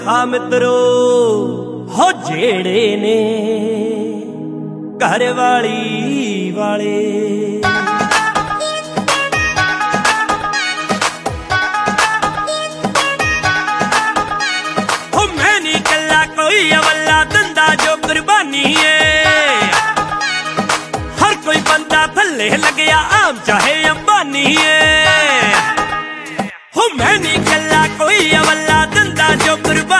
आ मित्रो हो जेड़े ने घर वाली वाले हो मैं नहीं कला कोई अवला धंधा जो कुर्बानी है। हर कोई बंदा थल्ले लग गया आम चाहे अंबानी है। हो मैं नहीं कला कोई अवला धंधा जो कुर्बानी